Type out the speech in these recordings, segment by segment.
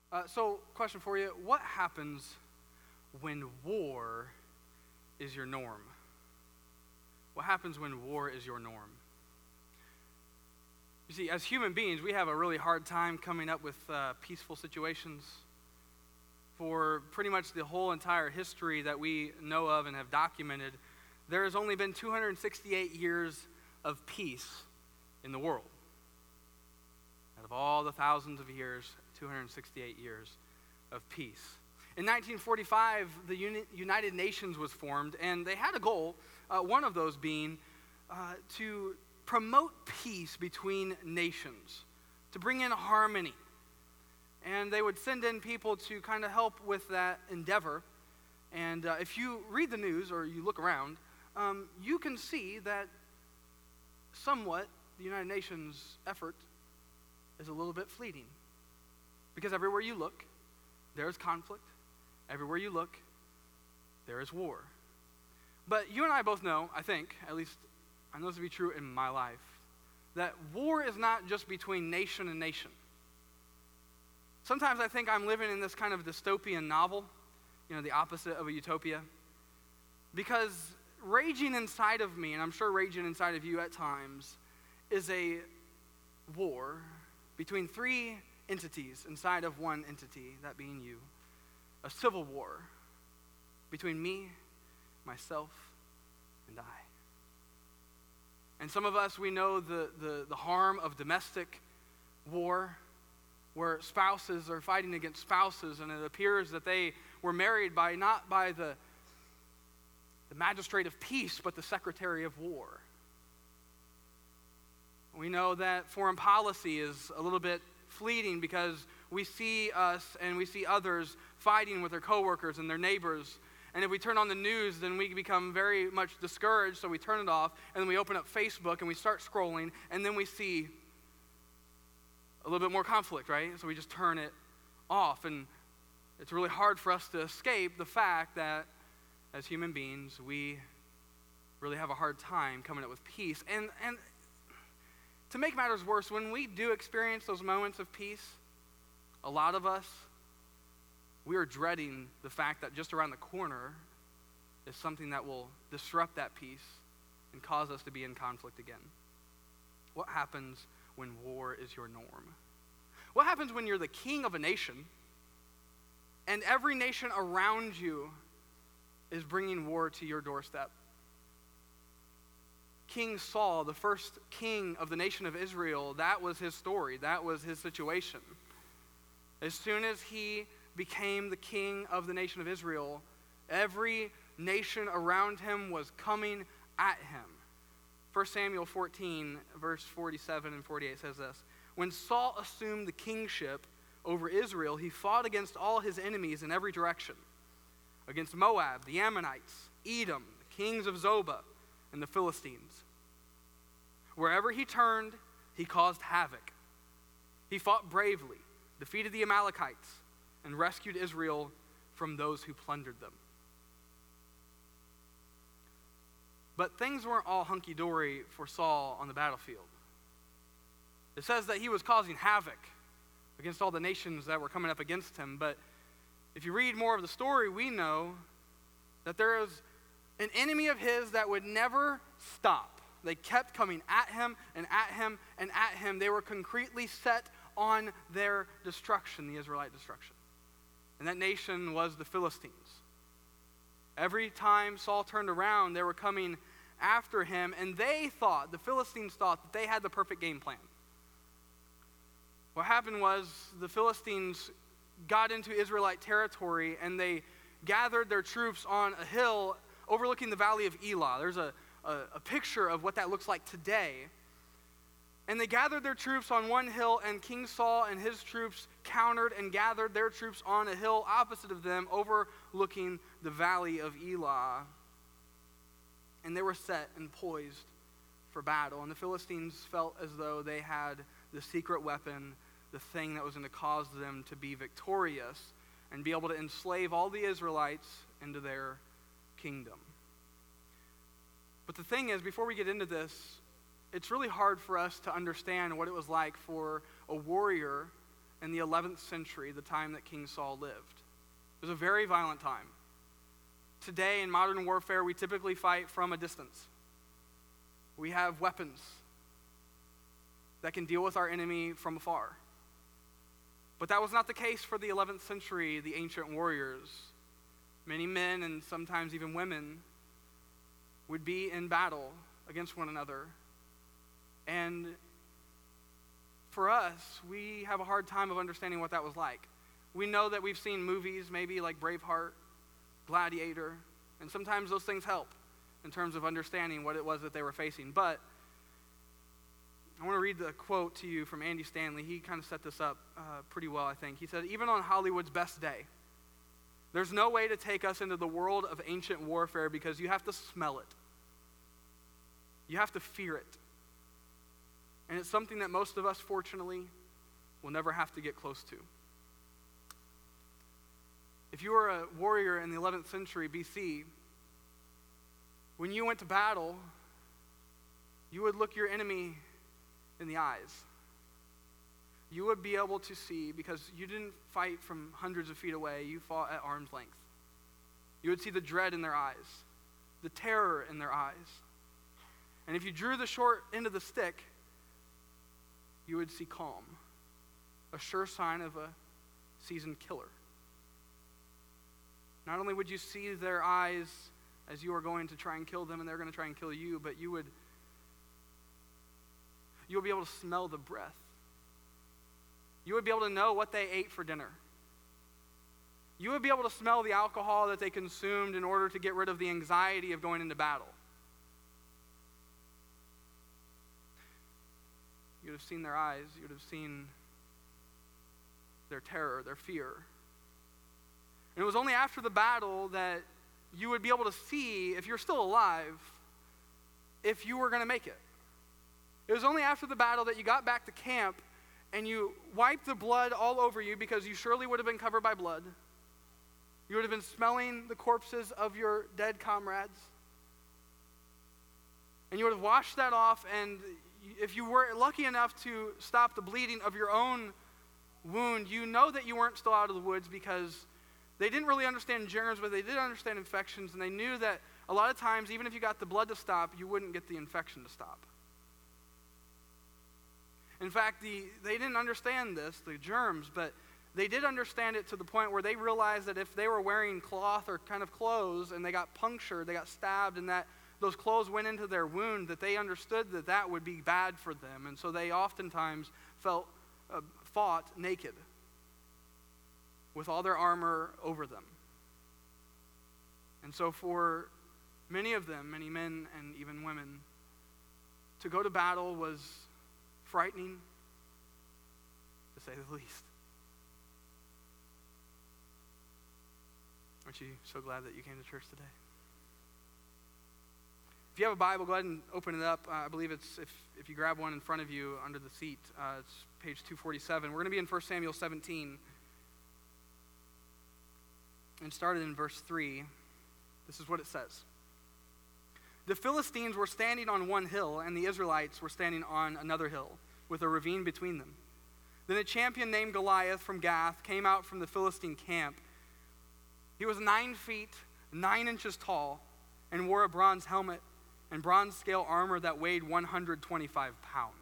So, question for you. What happens when war is your norm? What happens when war is your norm? You see, as human beings, we have a really hard time coming up with peaceful situations. For pretty much the whole entire history that we know of and have documented, there has only been 268 years of peace in the world. Out of all the thousands of years, 268 years of peace. In 1945, the United Nations was formed, and they had a goal, one of those being to promote peace between nations, to bring in harmony. And they would send in people to kind of help with that endeavor. And if you read the news or you look around, you can see that somewhat the United Nations effort is a little bit fleeting. Because everywhere you look, there is conflict. Everywhere you look, there is war. But you and I both know, I think, at least I know this to be true in my life, that war is not just between nation and nation. Sometimes I think I'm living in this kind of dystopian novel, the opposite of a utopia. Because raging inside of me, and I'm sure raging inside of you at times, is a war between three entities inside of one entity, that being you. A civil war between me, myself, and I. And some of us, we know the harm of domestic war, where spouses are fighting against spouses, and it appears that they were married not by the magistrate of peace, but the secretary of war. We know that foreign policy is a little bit fleeting because we see us and we see others fighting with their coworkers and their neighbors. And if we turn on the news, then we become very much discouraged, so we turn it off, and then we open up Facebook and we start scrolling, and then we see a little bit more conflict, right? So we just turn it off, and it's really hard for us to escape the fact that as human beings, we really have a hard time coming up with peace. And to make matters worse, when we do experience those moments of peace, a lot of us, we are dreading the fact that just around the corner is something that will disrupt that peace and cause us to be in conflict again. What happens when war is your norm? What happens when you're the king of a nation and every nation around you is bringing war to your doorstep? King Saul, the first king of the nation of Israel, that was his story. That was his situation. As soon as he became the king of the nation of Israel, every nation around him was coming at him. 1 Samuel 14, verse 47 and 48 says this: When Saul assumed the kingship over Israel, he fought against all his enemies in every direction, against Moab, the Ammonites, Edom, the kings of Zobah, and the Philistines. Wherever he turned, he caused havoc. He fought bravely, defeated the Amalekites, and rescued Israel from those who plundered them. But things weren't all hunky-dory for Saul on the battlefield. It says that he was causing havoc against all the nations that were coming up against him. But if you read more of the story, we know that there is an enemy of his that would never stop. They kept coming at him and at him and at him. They were concretely set on their destruction, the Israelite destruction. And that nation was the Philistines. Every time Saul turned around, they were coming after him, and the Philistines thought that they had the perfect game plan. What happened was the Philistines got into Israelite territory, and they gathered their troops on a hill overlooking the valley of Elah. There's a picture of what that looks like today. And they gathered their troops on one hill, and King Saul and his troops countered and gathered their troops on a hill opposite of them, overlooking the valley of Elah. And they were set and poised for battle. And the Philistines felt as though they had the secret weapon, the thing that was going to cause them to be victorious and be able to enslave all the Israelites into their kingdom. But the thing is, before we get into this, it's really hard for us to understand what it was like for a warrior in the 11th century, the time that King Saul lived. It was a very violent time. Today, in modern warfare, we typically fight from a distance. We have weapons that can deal with our enemy from afar. But that was not the case for the 11th century, the ancient warriors. Many men, and sometimes even women, would be in battle against one another. And for us, we have a hard time of understanding what that was like. We know that we've seen movies, maybe like Braveheart, Gladiator, and sometimes those things help in terms of understanding what it was that they were facing. But I want to read the quote to you from Andy Stanley. He kind of set this up pretty well, I think. He said, "Even on Hollywood's best day, there's no way to take us into the world of ancient warfare because you have to smell it. You have to fear it. And it's something that most of us, fortunately, will never have to get close to." If you were a warrior in the 11th century BC, when you went to battle, you would look your enemy in the eyes. You would be able to see, because you didn't fight from hundreds of feet away, you fought at arm's length. You would see the dread in their eyes, the terror in their eyes. And if you drew the short end of the stick, you would see calm, a sure sign of a seasoned killer. Not only would you see their eyes as you are going to try and kill them and they're going to try and kill you, but you'll be able to smell the breath. You would be able to know what they ate for dinner. You would be able to smell the alcohol that they consumed in order to get rid of the anxiety of going into battle. You would have seen their eyes. You would have seen their terror, their fear. And it was only after the battle that you would be able to see, if you're still alive, if you were going to make it. It was only after the battle that you got back to camp and you wiped the blood all over you, because you surely would have been covered by blood. You would have been smelling the corpses of your dead comrades. And you would have washed that off, and if you were lucky enough to stop the bleeding of your own wound, you know that you weren't still out of the woods, because they didn't really understand germs, but they did understand infections, and they knew that a lot of times, even if you got the blood to stop, you wouldn't get the infection to stop. In fact, they didn't understand this, the germs, but they did understand it to the point where they realized that if they were wearing cloth or kind of clothes and they got punctured, they got stabbed, and that those clothes went into their wound, that they understood that that would be bad for them. And so they oftentimes fought naked with all their armor over them. And so for many of them, many men and even women, to go to battle was frightening, to say the least. Aren't you so glad that you came to church today? If you have a Bible, go ahead and open it up. I believe it's, if you grab one in front of you under the seat, it's page 247. We're going to be in 1 Samuel 17. And started in verse 3. This is what it says. The Philistines were standing on one hill, and the Israelites were standing on another hill, with a ravine between them. Then a champion named Goliath from Gath came out from the Philistine camp. He was 9 feet, 9 inches tall, and wore a bronze helmet and bronze scale armor that weighed 125 pounds.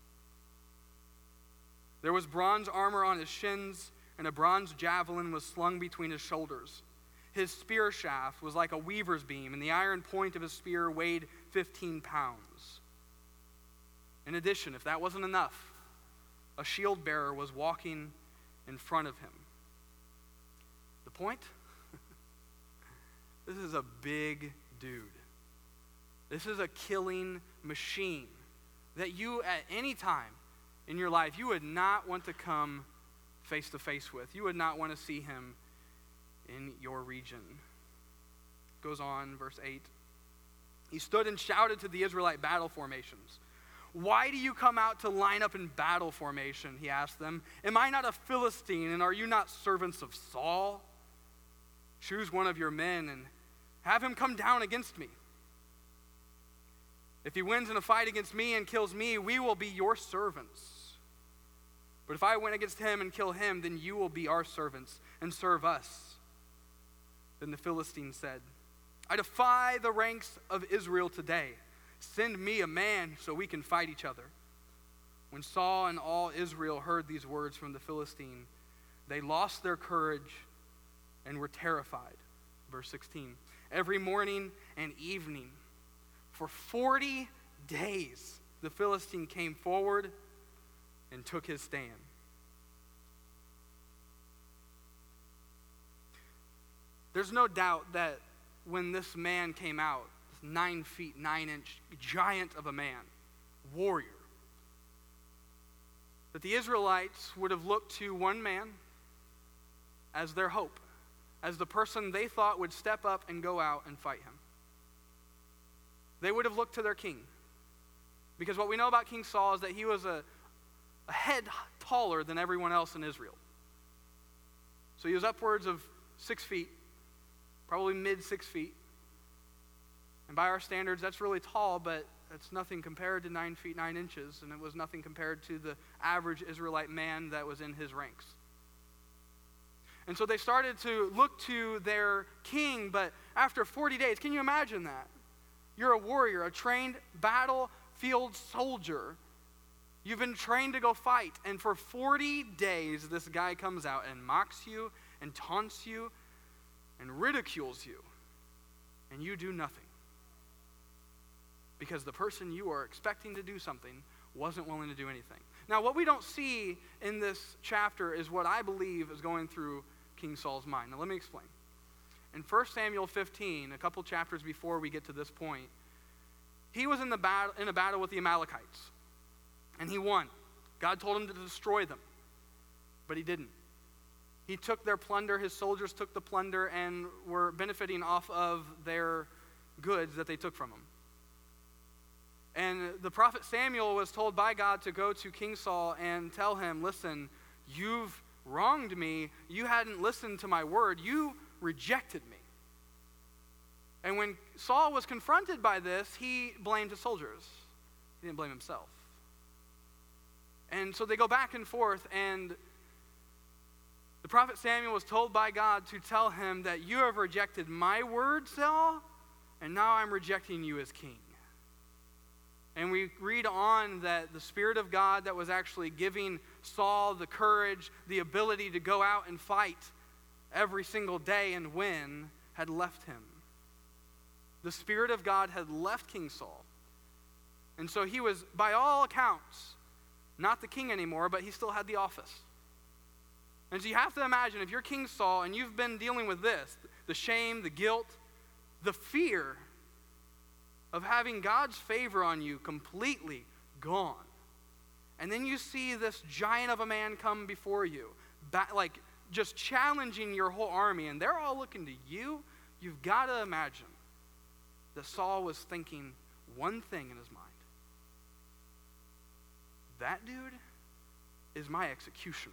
There was bronze armor on his shins, and a bronze javelin was slung between his shoulders. His spear shaft was like a weaver's beam, and the iron point of his spear weighed 15 pounds. In addition, if that wasn't enough, a shield bearer was walking in front of him. The point? This is a big dude. This is a killing machine that you, at any time in your life, you would not want to come face to face with. You would not want to see him in your region. Goes on, verse 8. He stood and shouted to the Israelite battle formations. Why do you come out to line up in battle formation? He asked them. Am I not a Philistine, and are you not servants of Saul? Choose one of your men and have him come down against me. If he wins in a fight against me and kills me, we will be your servants. But if I went against him and kill him, then you will be our servants and serve us." Then the Philistine said, "I defy the ranks of Israel today. Send me a man so we can fight each other." When Saul and all Israel heard these words from the Philistine, they lost their courage and were terrified. Verse 16, "Every morning and evening, for 40 days, the Philistine came forward and took his stand." There's no doubt that when this man came out, this 9 feet 9 inch giant of a man, warrior, that the Israelites would have looked to one man as their hope, as the person they thought would step up and go out and fight him. They would have looked to their king. Because what we know about King Saul is that he was a head taller than everyone else in Israel. So he was upwards of 6 feet, probably mid 6 feet. And by our standards, that's really tall, but that's nothing compared to 9 feet 9 inches, and it was nothing compared to the average Israelite man that was in his ranks. And so they started to look to their king, but after 40 days, can you imagine that? You're a warrior, a trained battlefield soldier. You've been trained to go fight, and for 40 days, this guy comes out and mocks you and taunts you and ridicules you, and you do nothing. Because the person you are expecting to do something wasn't willing to do anything. Now, what we don't see in this chapter is what I believe is going through King Saul's mind. Now, let me explain. In 1 Samuel 15, a couple chapters before we get to this point, he was in a battle with the Amalekites, and he won. God told him to destroy them, but he didn't. He took their plunder, his soldiers took the plunder, and were benefiting off of their goods that they took from him. And the prophet Samuel was told by God to go to King Saul and tell him, "Listen, you've wronged me. You hadn't listened to my word. You rejected me." And when Saul was confronted by this, he blamed his soldiers. He didn't blame himself. And so they go back and forth, and the prophet Samuel was told by God to tell him that you have rejected my word, Saul, and now I'm rejecting you as king. And we read on that the Spirit of God that was actually giving Saul the courage, the ability to go out and fight every single day and win, had left him. The Spirit of God had left King Saul. And so he was, by all accounts, not the king anymore, but he still had the office. And so you have to imagine, if you're King Saul and you've been dealing with this, the shame, the guilt, the fear of having God's favor on you completely gone. And then you see this giant of a man come before you, like just challenging your whole army, and they're all looking to you. You've got to imagine that Saul was thinking one thing in his mind. That dude is my executioner.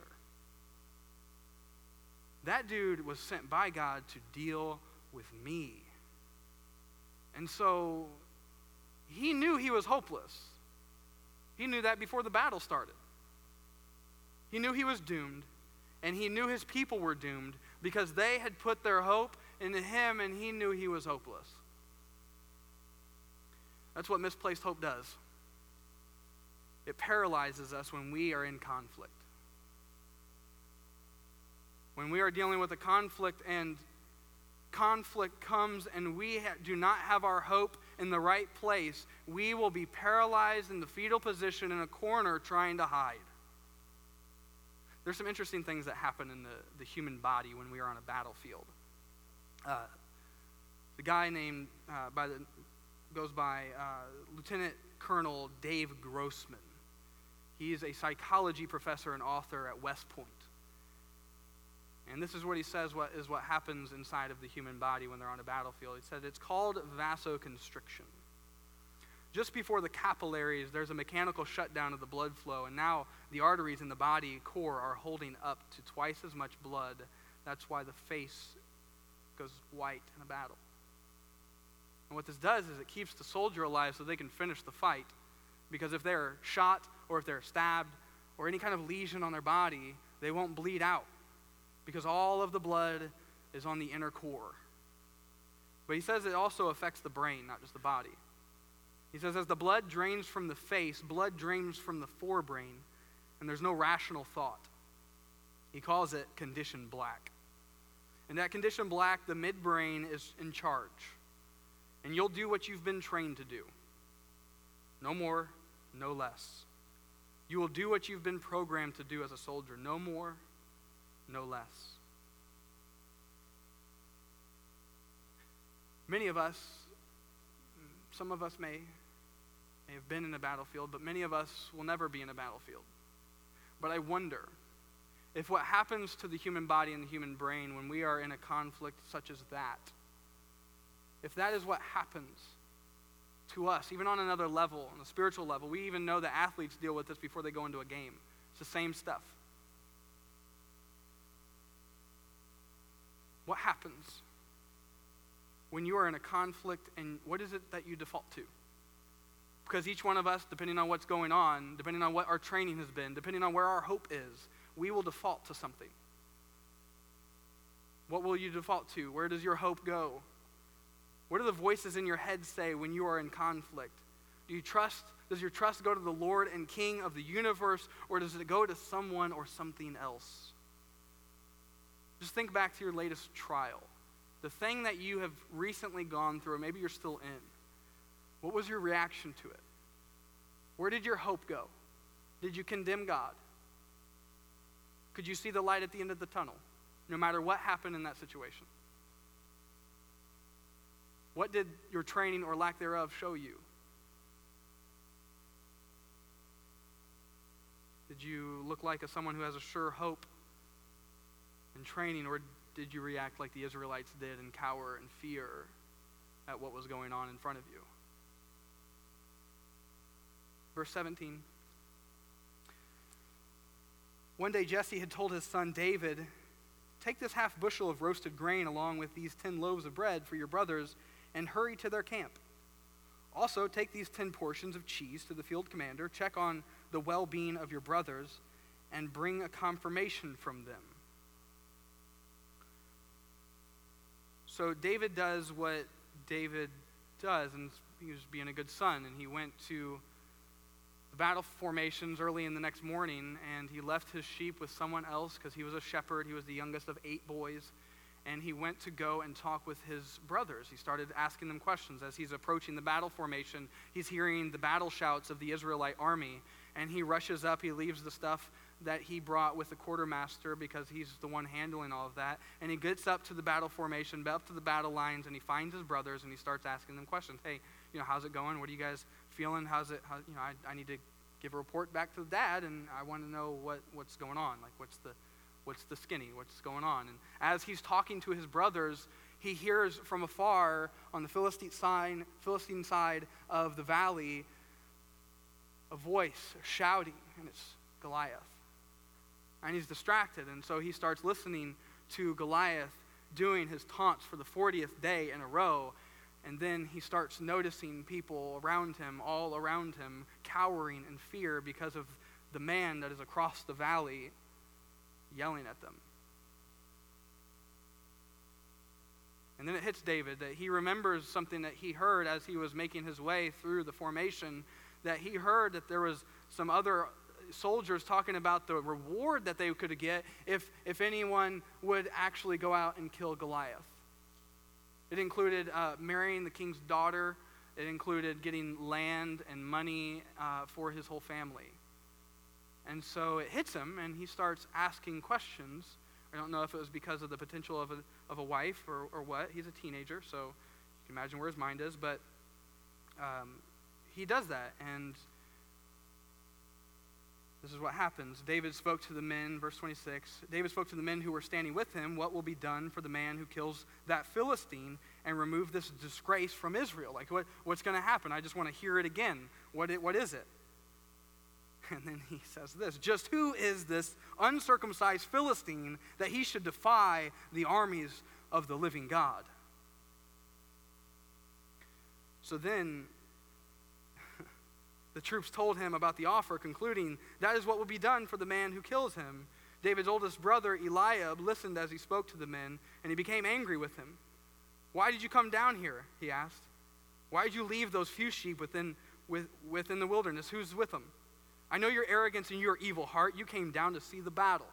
That dude was sent by God to deal with me. And so he knew he was hopeless. He knew that before the battle started. He knew he was doomed, and he knew his people were doomed because they had put their hope into him, and he knew he was hopeless. That's what misplaced hope does. It paralyzes us when we are in conflict. When we are dealing with a conflict and conflict comes and we do not have our hope in the right place, we will be paralyzed in the fetal position in a corner trying to hide. There's some interesting things that happen in the human body when we are on a battlefield. The guy named, goes by Lieutenant Colonel Dave Grossman. He's a psychology professor and author at West Point. And this is what he says is what happens inside of the human body when they're on a battlefield. He said it's called vasoconstriction. Just before the capillaries, there's a mechanical shutdown of the blood flow, and now the arteries in the body core are holding up to twice as much blood. That's why the face goes white in a battle. And what this does is it keeps the soldier alive so they can finish the fight. Because if they're shot or if they're stabbed or any kind of lesion on their body, they won't bleed out because all of the blood is on the inner core. But he says it also affects the brain, not just the body. He says as the blood drains from the face, blood drains from the forebrain, and there's no rational thought. He calls it condition black. And that condition black, the midbrain is in charge. And you'll do what you've been trained to do. No more, no less. You will do what you've been programmed to do as a soldier. No more, no less. Many of us, some of us may have been in a battlefield, but many of us will never be in a battlefield. But I wonder if what happens to the human body and the human brain when we are in a conflict such as that, if that is what happens to us, even on another level, on a spiritual level, we even know that athletes deal with this before they go into a game. It's the same stuff. What happens when you are in a conflict, and what is it that you default to? Because each one of us, depending on what's going on, depending on what our training has been, depending on where our hope is, we will default to something. What will you default to? Where does your hope go? What do the voices in your head say when you are in conflict? Does your trust go to the Lord and King of the universe, or does it go to someone or something else? Just think back to your latest trial. The thing that you have recently gone through, or maybe you're still in. What was your reaction to it? Where did your hope go? Did you condemn God? Could you see the light at the end of the tunnel, no matter what happened in that situation? What did your training or lack thereof show you? Did you look like someone who has a sure hope in training, or did you react like the Israelites did and cower in fear at what was going on in front of you? Verse 17. One day Jesse had told his son David, "Take this half bushel of roasted grain along with these 10 loaves of bread for your brothers and hurry to their camp. Also take these 10 portions of cheese to the field commander, check on the well-being of your brothers, and bring a confirmation from them." So David does what David does, and he was being a good son, and he went to the battle formations early in the next morning, and he left his sheep with someone else because he was a shepherd. He was the youngest of 8 boys, and he went to go and talk with his brothers. He started asking them questions. As he's approaching the battle formation, he's hearing the battle shouts of the Israelite army, and he rushes up. He leaves the stuff that he brought with the quartermaster because he's the one handling all of that, and he gets up to the battle formation, up to the battle lines, and he finds his brothers, and he starts asking them questions. Hey, how's it going? What are you guys feeling? I need to give a report back to Dad, and I want to know what's going on. Like, what's the skinny? What's going on? And as he's talking to his brothers, he hears from afar on the Philistine side of the valley a voice shouting, and it's Goliath. And he's distracted, and so he starts listening to Goliath doing his taunts for the 40th day in a row. And then he starts noticing people around him, all around him, cowering in fear because of the man that is across the valley yelling at them. And then it hits David that he remembers something that he heard as he was making his way through the formation, that he heard that there was some other soldiers talking about the reward that they could get if anyone would actually go out and kill Goliath. It included marrying the king's daughter. It included getting land and money for his whole family. And so it hits him, and he starts asking questions. I don't know if it was because of the potential of a wife or what. He's a teenager, so you can imagine where his mind is. But he does that, and this is what happens. David spoke to the men, verse 26, David spoke to the men who were standing with him, "What will be done for the man who kills that Philistine and remove this disgrace from Israel?" Like, what's going to happen? I just want to hear it again. What is it? And then he says this, "Just who is this uncircumcised Philistine that he should defy the armies of the living God?" The troops told him about the offer, concluding, "That is what will be done for the man who kills him." David's oldest brother, Eliab, listened as he spoke to the men, and he became angry with him. "Why did you come down here?" he asked. "Why did you leave those few sheep within the wilderness? Who's with them? I know your arrogance and your evil heart. You came down to see the battle."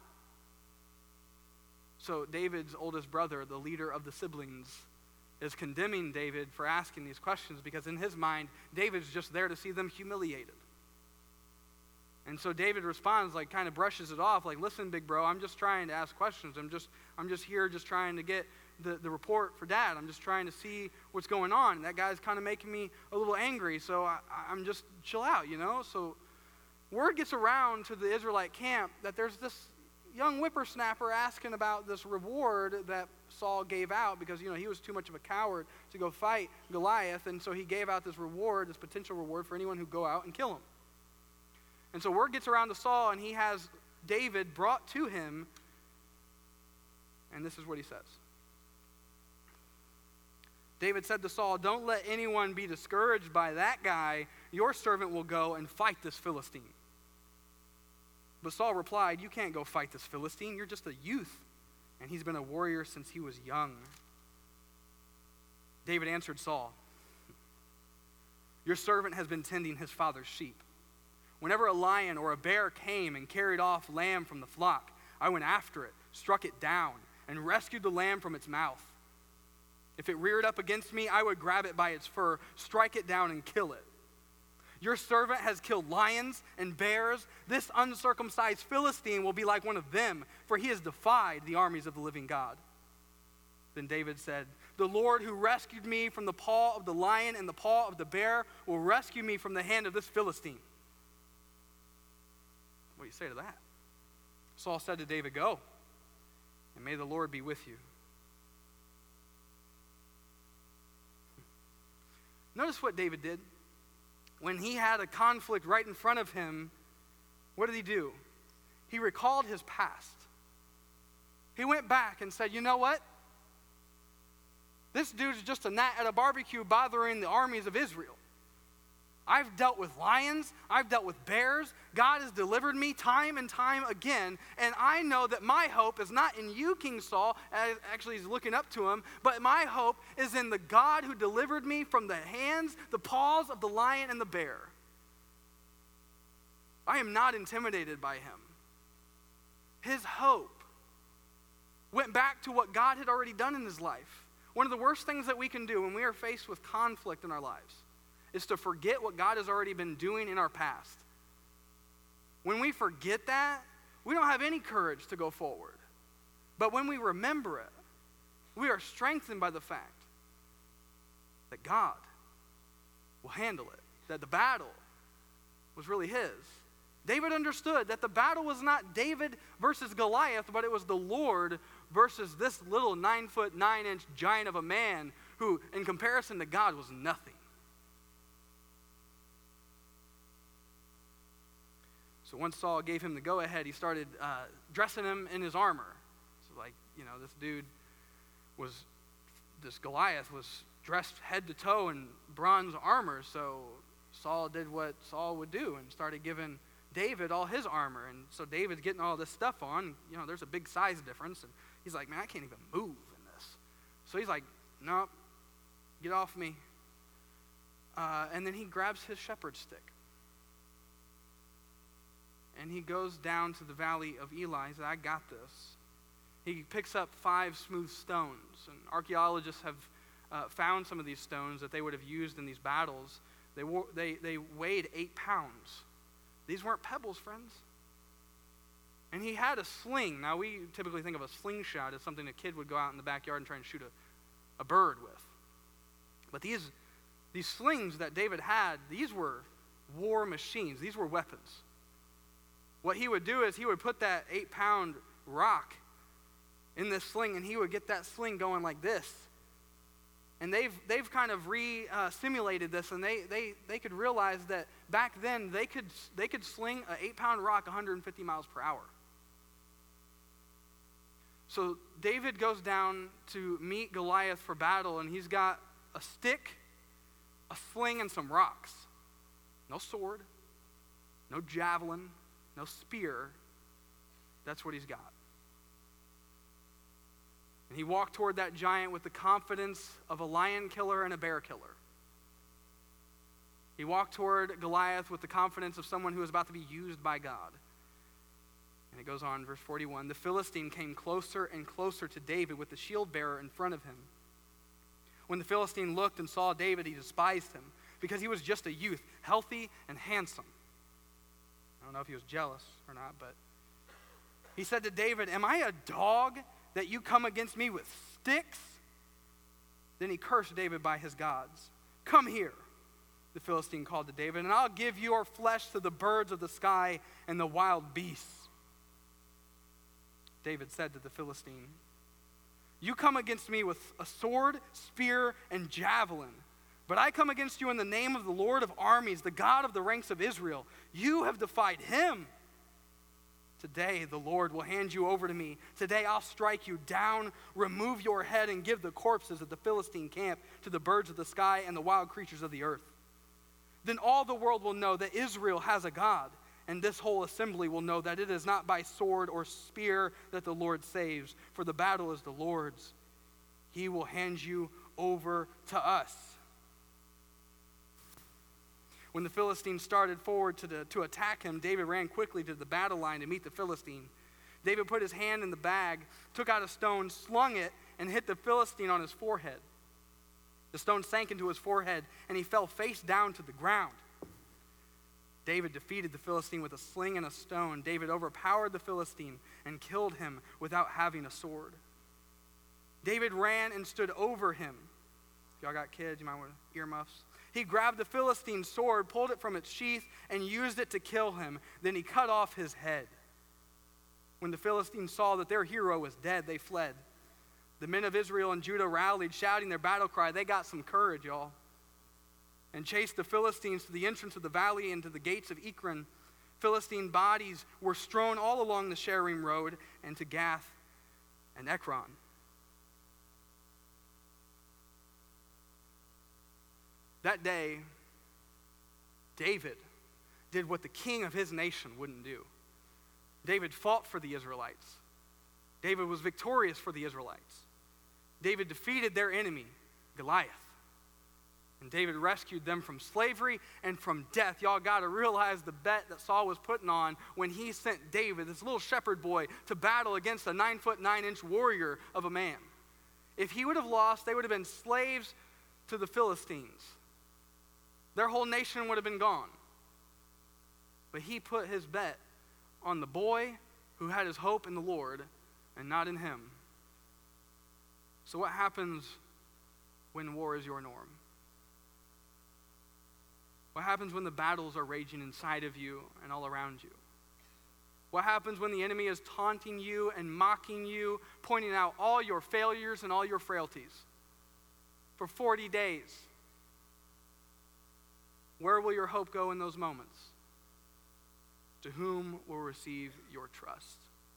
So David's oldest brother, the leader of the siblings, is condemning David for asking these questions because in his mind, David's just there to see them humiliated. And so David responds, like kind of brushes it off, like, "Listen, big bro, I'm just trying to ask questions. I'm just here just trying to get the report for Dad. I'm just trying to see what's going on. And that guy's kind of making me a little angry, so I'm just chill out, you know?" So word gets around to the Israelite camp that there's this young whippersnapper asking about this reward that Saul gave out because, he was too much of a coward to go fight Goliath, and so he gave out this reward, this potential reward for anyone who go out and kill him. And so word gets around to Saul, and he has David brought to him, and this is what he says. David said to Saul, "Don't let anyone be discouraged by that guy. Your servant will go and fight this Philistine." But Saul replied, "You can't go fight this Philistine. You're just a youth, and he's been a warrior since he was young." David answered Saul, "Your servant has been tending his father's sheep. Whenever a lion or a bear came and carried off lamb from the flock, I went after it, struck it down, and rescued the lamb from its mouth. If it reared up against me, I would grab it by its fur, strike it down, and kill it. Your servant has killed lions and bears. This uncircumcised Philistine will be like one of them, for he has defied the armies of the living God." Then David said, "The Lord who rescued me from the paw of the lion and the paw of the bear will rescue me from the hand of this Philistine." What do you say to that? Saul said to David, "Go, and may the Lord be with you." Notice what David did. When he had a conflict right in front of him, what did he do? He recalled his past. He went back and said, "You know what? This dude's just a gnat at a barbecue bothering the armies of Israel. I've dealt with lions. I've dealt with bears. God has delivered me time and time again. And I know that my hope is not in you, King Saul," actually he's looking up to him, "but my hope is in the God who delivered me from the hands, the paws of the lion and the bear. I am not intimidated by him." His hope went back to what God had already done in his life. One of the worst things that we can do when we are faced with conflict in our lives is to forget what God has already been doing in our past. When we forget that, we don't have any courage to go forward. But when we remember it, we are strengthened by the fact that God will handle it, that the battle was really his. David understood that the battle was not David versus Goliath, but it was the Lord versus this little 9'9" giant of a man who, in comparison to God, was nothing. So once Saul gave him the go-ahead, he started dressing him in his armor. So this Goliath was dressed head to toe in bronze armor. So Saul did what Saul would do and started giving David all his armor. And so David's getting all this stuff on. There's a big size difference. And he's like, "Man, I can't even move in this." So he's like, "Nope, get off me." And then he grabs his shepherd's stick. And he goes down to the valley of Eli. He said, "I got this." He picks up 5 smooth stones. And archaeologists have found some of these stones that they would have used in these battles. They weighed 8 pounds. These weren't pebbles, friends. And he had a sling. Now, we typically think of a slingshot as something a kid would go out in the backyard and try and shoot a bird with. But these slings that David had, these were war machines. These were weapons. What he would do is he would put that 8-pound rock in this sling, and he would get that sling going like this. And they've kind of simulated this, and they could realize that back then they could sling an 8-pound rock 150 miles per hour. So David goes down to meet Goliath for battle, and he's got a stick, a sling, and some rocks. No sword, no javelin, no spear. That's what he's got. And he walked toward that giant with the confidence of a lion killer and a bear killer. He walked toward Goliath with the confidence of someone who was about to be used by God. And it goes on, verse 41. The Philistine came closer and closer to David with the shield bearer in front of him. When the Philistine looked and saw David, he despised him because he was just a youth, healthy and handsome. I don't know if he was jealous or not, but he said to David, "Am I a dog that you come against me with sticks?" Then he cursed David by his gods. "Come here," the Philistine called to David, "and I'll give your flesh to the birds of the sky and the wild beasts." David said to the Philistine, "You come against me with a sword, spear, and javelin, but I come against you in the name of the Lord of armies, the God of the ranks of Israel. You have defied him. Today the Lord will hand you over to me. Today I'll strike you down, remove your head, and give the corpses of the Philistine camp to the birds of the sky and the wild creatures of the earth. Then all the world will know that Israel has a God, and this whole assembly will know that it is not by sword or spear that the Lord saves, for the battle is the Lord's. He will hand you over to us." When the Philistine started forward to attack him, David ran quickly to the battle line to meet the Philistine. David put his hand in the bag, took out a stone, slung it, and hit the Philistine on his forehead. The stone sank into his forehead, and he fell face down to the ground. David defeated the Philistine with a sling and a stone. David overpowered the Philistine and killed him without having a sword. David ran and stood over him. If y'all got kids, you might want earmuffs. He grabbed the Philistine's sword, pulled it from its sheath, and used it to kill him. Then he cut off his head. When the Philistines saw that their hero was dead, they fled. The men of Israel and Judah rallied, shouting their battle cry. They got some courage, y'all. And chased the Philistines to the entrance of the valley and to the gates of Ekron. Philistine bodies were strewn all along the Sharim road and to Gath and Ekron. That day, David did what the king of his nation wouldn't do. David fought for the Israelites. David was victorious for the Israelites. David defeated their enemy, Goliath. And David rescued them from slavery and from death. Y'all got to realize the bet that Saul was putting on when he sent David, this little shepherd boy, to battle against a 9'9" warrior of a man. If he would have lost, they would have been slaves to the Philistines. Their whole nation would have been gone. But he put his bet on the boy who had his hope in the Lord and not in him. So what happens when war is your norm? What happens when the battles are raging inside of you and all around you? What happens when the enemy is taunting you and mocking you, pointing out all your failures and all your frailties? For 40 days. Where will your hope go in those moments? To whom will receive your trust?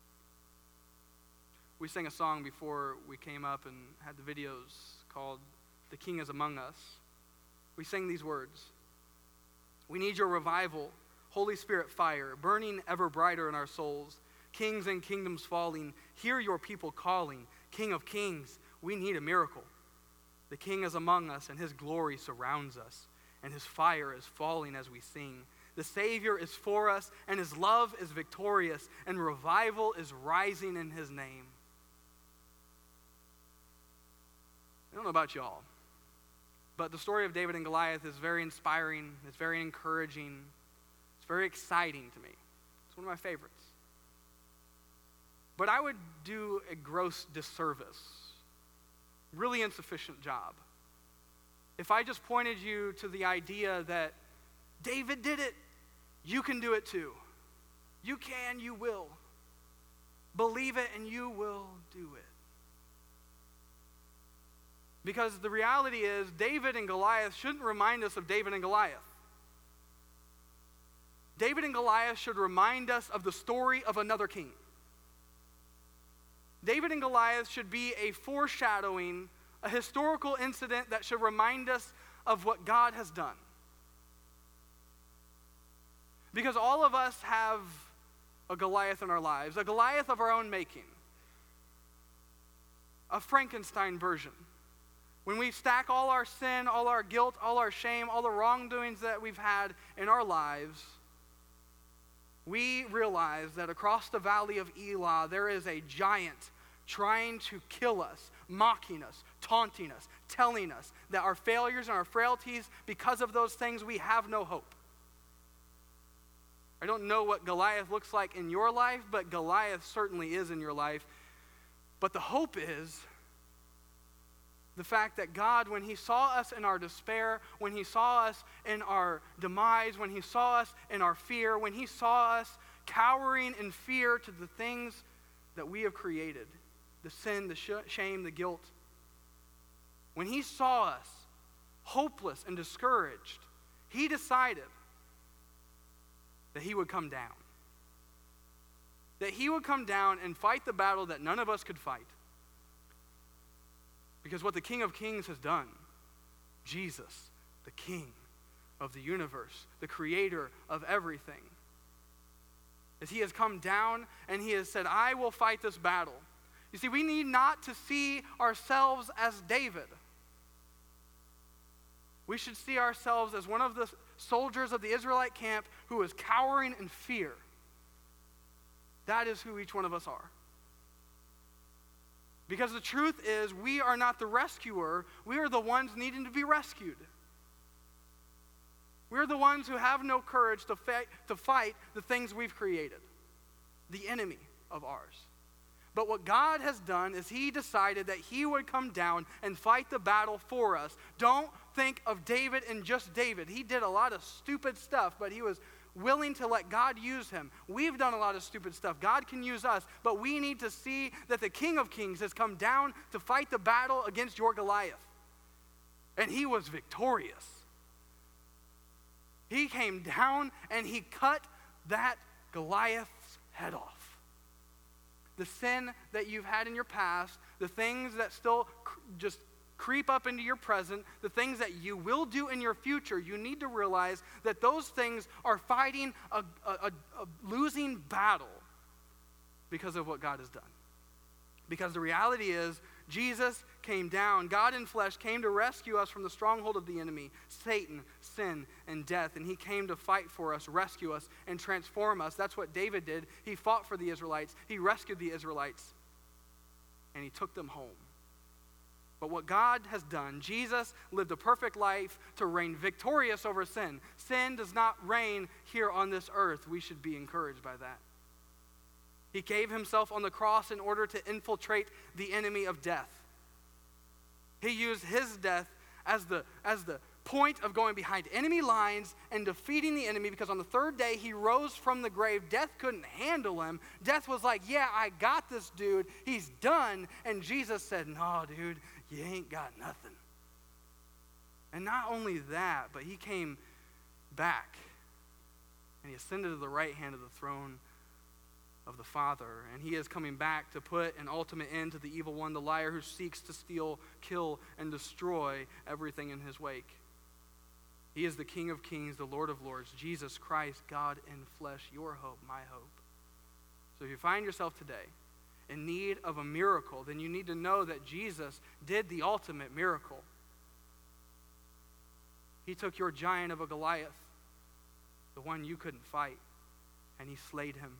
We sang a song before we came up and had the videos called "The King is Among Us." We sang these words. We need your revival, Holy Spirit fire, burning ever brighter in our souls. Kings and kingdoms falling, hear your people calling. King of kings, we need a miracle. The King is among us, and his glory surrounds us, and his fire is falling as we sing. The Savior is for us, and his love is victorious, and revival is rising in his name. I don't know about y'all, but the story of David and Goliath is very inspiring. It's very encouraging. It's very exciting to me. It's one of my favorites. But I would do a gross disservice, really insufficient job, if I just pointed you to the idea that David did it, you can do it too. You can, you will. Believe it and you will do it. Because the reality is, David and Goliath shouldn't remind us of David and Goliath. David and Goliath should remind us of the story of another king. David and Goliath should be a foreshadowing, a historical incident that should remind us of what God has done. Because all of us have a Goliath in our lives, a Goliath of our own making, a Frankenstein version. When we stack all our sin, all our guilt, all our shame, all the wrongdoings that we've had in our lives, we realize that across the valley of Elah, there is a giant trying to kill us, mocking us, taunting us, telling us that our failures and our frailties, because of those things, we have no hope. I don't know what Goliath looks like in your life, but Goliath certainly is in your life. But the hope is the fact that God, when he saw us in our despair, when he saw us in our demise, when he saw us in our fear, when he saw us cowering in fear to the things that we have created, the sin, the shame, the guilt, when he saw us hopeless and discouraged, he decided that he would come down. That he would come down and fight the battle that none of us could fight. Because what the King of Kings has done, Jesus, the King of the universe, the creator of everything, is he has come down and he has said, I will fight this battle. You see, we need not to see ourselves as David. We should see ourselves as one of the soldiers of the Israelite camp who is cowering in fear. That is who each one of us are. Because the truth is, we are not the rescuer. We are the ones needing to be rescued. We're the ones who have no courage to fight the things we've created, the enemy of ours. But what God has done is he decided that he would come down and fight the battle for us. Don't think of David and just David. He did a lot of stupid stuff, but he was willing to let God use him. We've done a lot of stupid stuff. God can use us, but we need to see that the King of Kings has come down to fight the battle against your Goliath. And he was victorious. He came down and he cut that Goliath's head off. The sin that you've had in your past, the things that still just creep up into your present, the things that you will do in your future, you need to realize that those things are fighting a losing battle because of what God has done. Because the reality is, Jesus came down, God in flesh came to rescue us from the stronghold of the enemy, Satan, sin, and death. And he came to fight for us, rescue us, and transform us. That's what David did. He fought for the Israelites. He rescued the Israelites. And he took them home. But what God has done, Jesus lived a perfect life to reign victorious over sin. Sin does not reign here on this earth. We should be encouraged by that. He gave himself on the cross in order to infiltrate the enemy of death. He used his death as the point of going behind enemy lines and defeating the enemy, because on the third day he rose from the grave. Death couldn't handle him. Death was like, yeah, I got this dude. He's done. And Jesus said, no, dude, you ain't got nothing. And not only that, but he came back and he ascended to the right hand of the throne of the Father, and he is coming back to put an ultimate end to the evil one, the liar who seeks to steal, kill, and destroy everything in his wake. He is the King of Kings, the Lord of Lords, Jesus Christ, God in flesh, your hope, my hope. So if you find yourself today in need of a miracle, then you need to know that Jesus did the ultimate miracle. He took your giant of a Goliath, the one you couldn't fight, and he slayed him.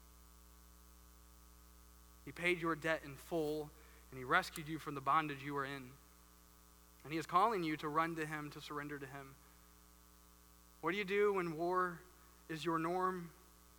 He paid your debt in full, and he rescued you from the bondage you were in. And he is calling you to run to him, to surrender to him. What do you do when war is your norm?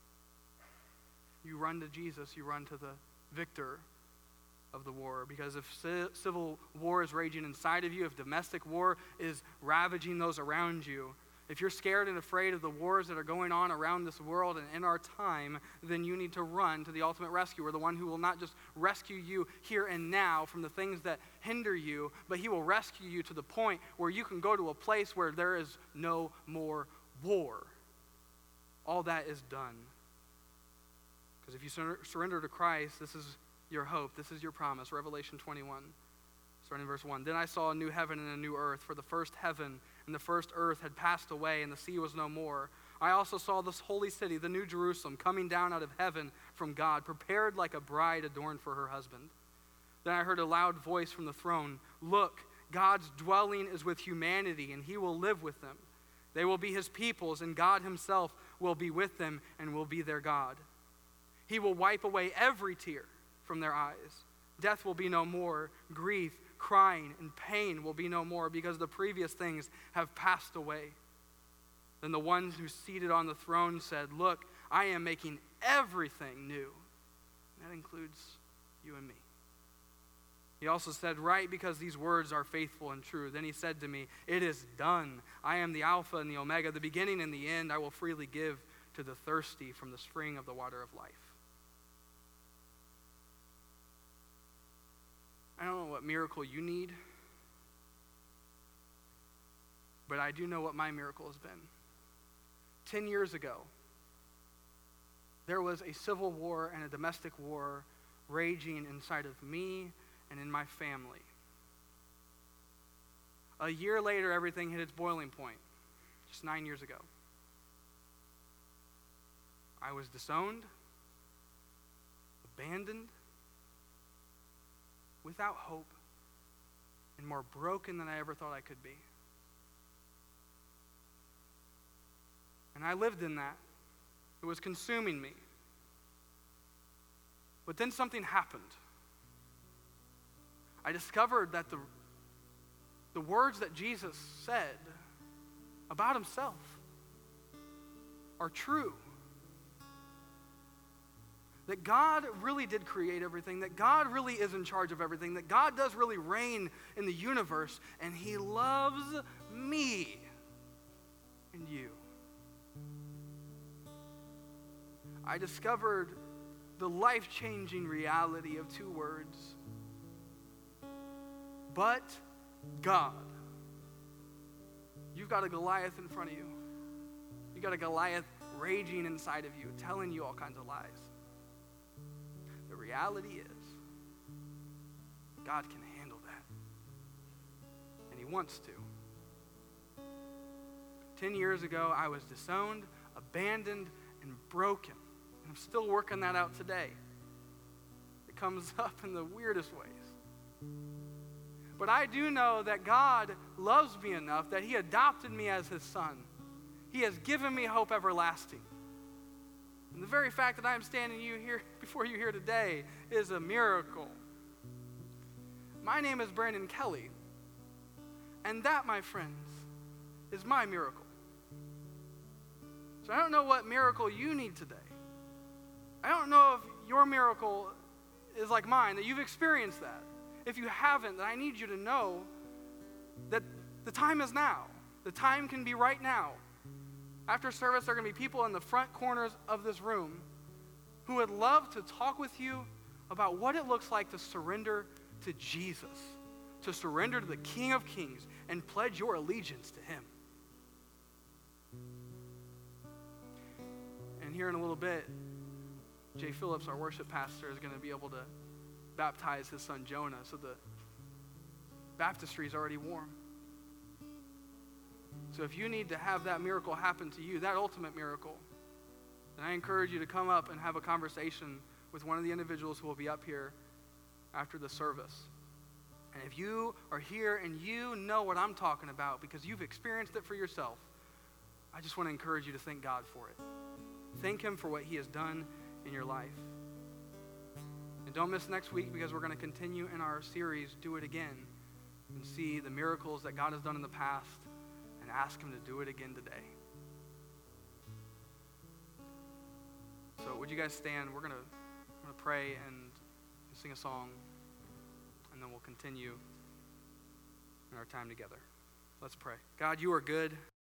You run to Jesus. You run to the victor of the war. Because if civil war is raging inside of you, if domestic war is ravaging those around you, if you're scared and afraid of the wars that are going on around this world and in our time, then you need to run to the ultimate rescuer, the one who will not just rescue you here and now from the things that hinder you, but he will rescue you to the point where you can go to a place where there is no more war. All that is done. Because if you surrender to Christ, this is your hope. This is your promise. Revelation 21, starting in verse 1. Then I saw a new heaven and a new earth, for the first heaven and the first earth had passed away, and the sea was no more. I also saw this holy city, the New Jerusalem, coming down out of heaven from God, prepared like a bride adorned for her husband. Then I heard a loud voice from the throne, "Look, God's dwelling is with humanity, and he will live with them. They will be his peoples, and God himself will be with them and will be their God. He will wipe away every tear from their eyes. Death will be no more. Grief, crying, and pain will be no more, because the previous things have passed away." Then the one who seated on the throne said, "Look, I am making everything new." And that includes you and me. He also said, "Write, because these words are faithful and true." Then he said to me, "It is done. I am the Alpha and the Omega, the beginning and the end. I will freely give to the thirsty from the spring of the water of life." I don't know what miracle you need, but I do know what my miracle has been. 10 years ago, there was a civil war and a domestic war raging inside of me and in my family. A year later, everything hit its boiling point, just 9 years ago. I was disowned, abandoned, without hope, and more broken than I ever thought I could be. And I lived in that. It was consuming me. But then something happened. I discovered that the words that Jesus said about himself are true. That God really did create everything, that God really is in charge of everything, that God does really reign in the universe, and he loves me and you. I discovered the life-changing reality of two words. But God. You've got a Goliath in front of you. You've got a Goliath raging inside of you, telling you all kinds of lies. The reality is, God can handle that. And he wants to. 10 years ago, I was disowned, abandoned, and broken. And I'm still working that out today. It comes up in the weirdest ways. But I do know that God loves me enough that he adopted me as his son. He has given me hope everlasting. And the very fact that I am standing here before you here today is a miracle. My name is Brandon Kelly. And that, my friends, is my miracle. So I don't know what miracle you need today. I don't know if your miracle is like mine, that you've experienced that. If you haven't, then I need you to know that the time is now. The time can be right now. After service, there are going to be people in the front corners of this room who would love to talk with you about what it looks like to surrender to Jesus, to surrender to the King of Kings and pledge your allegiance to him. And here in a little bit, Jay Phillips, our worship pastor, is going to be able to baptize his son Jonah, so the baptistry is already warm. So if you need to have that miracle happen to you, that ultimate miracle, then I encourage you to come up and have a conversation with one of the individuals who will be up here after the service. And if you are here and you know what I'm talking about because you've experienced it for yourself, I just want to encourage you to thank God for it. Thank him for what he has done in your life. And don't miss next week, because we're going to continue in our series, Do It Again, and see the miracles that God has done in the past and ask him to do it again today. So would you guys stand? We're going to pray and sing a song, and then we'll continue in our time together. Let's pray. God, you are good.